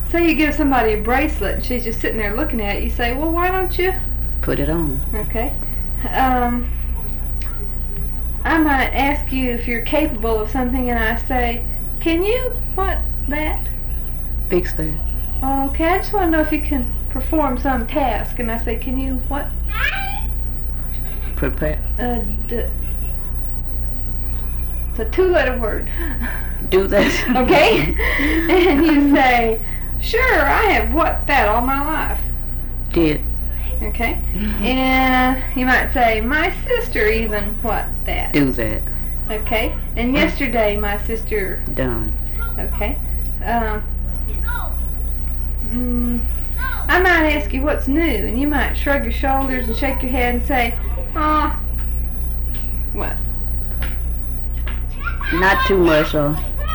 say you give somebody a bracelet and she's just sitting there looking at it, you say, well, why don't you put it on? Okay. I might ask you if you're capable of something, and I say, can you that? Fix that. Okay, I just want to know if you can perform some task, and I say, can you what? Prepare. It's a 2-letter word. Do that. Okay? And you say, sure, I have that all my life. Did. Okay? And you might say, my sister even that. Do that. Okay? And yesterday my sister... Done. Okay? I might ask you what's new, and you might shrug your shoulders and shake your head and say, what? Not too much, or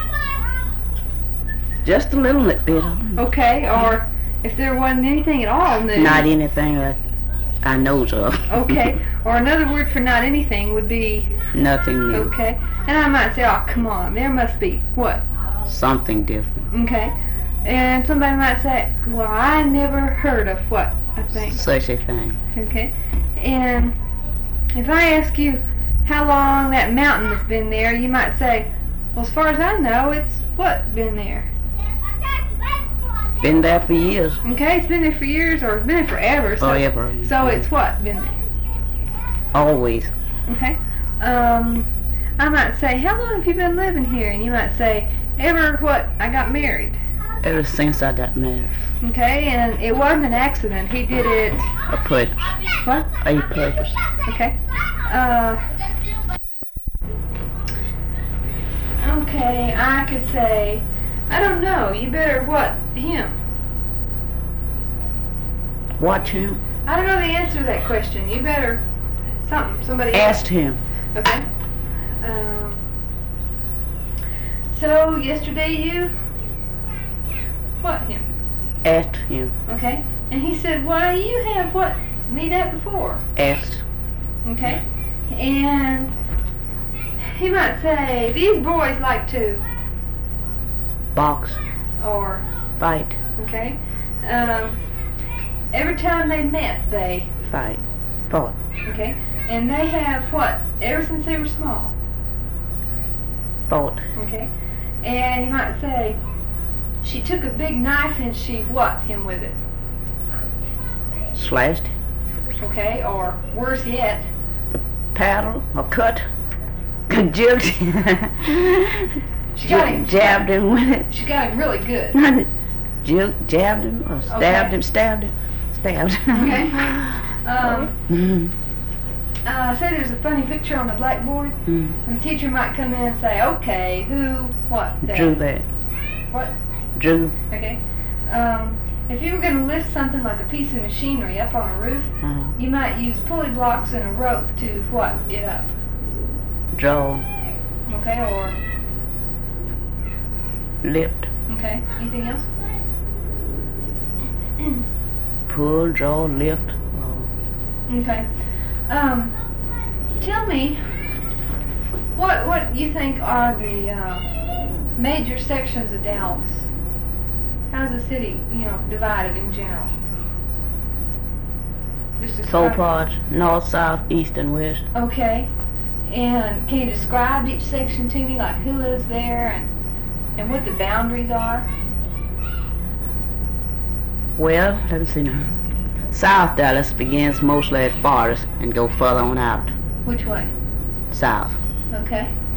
just a little bit. Okay, or if there wasn't anything at all new. Not anything that I knows of. Okay, or another word for not anything would be... Nothing new. Okay, and I might say, oh, come on, there must be, what? Something different. Okay, and somebody might say, well, I never heard of what, I think. Such a thing. Okay, and if I ask you how long that mountain has been there, you might say, well, as far as I know, it's been there? Been there for years. Okay, it's been there for years, or it's been there forever. Forever. So it's been there? Always. Okay. I might say, how long have you been living here? And you might say, ever I got married. Ever since I got married. Okay, and it wasn't an accident. He did it... A put. What? A purpose. Okay. Okay, I could say, I don't know, you better him? Watch him. I don't know the answer to that question. You better somebody asked him. Okay. So yesterday you him? Asked him. Okay. And he said, why you have me that before? Asked. Okay. And he might say, these boys like to box or fight. Okay. Every time they met, they fought. Okay. And they have ever since they were small? Fought. Okay. And you might say, she took a big knife and she him with it? Slashed. Okay. Or worse yet, paddle or cut. Juked. She got him. Jabbed him with it. She got him really good. Juked, jabbed him, or stabbed him, stabbed. Okay. Say there's a funny picture on the blackboard, and the teacher might come in and say, okay, who, drew that. What? Drew. Okay. If you were going to lift something like a piece of machinery up on a roof, you might use pulley blocks and a rope to it up? Draw. Okay, or? Lift. Okay. Anything else? Pull, draw, lift. Okay. Tell me what you think are the major sections of Dallas. How's the city, divided in general? Just Four parts: north, south, east, and west. Okay. And can you describe each section to me, like who lives there and what the boundaries are? Well, let me see now. South Dallas begins mostly at Forest and go further on out. Which way? South. Okay.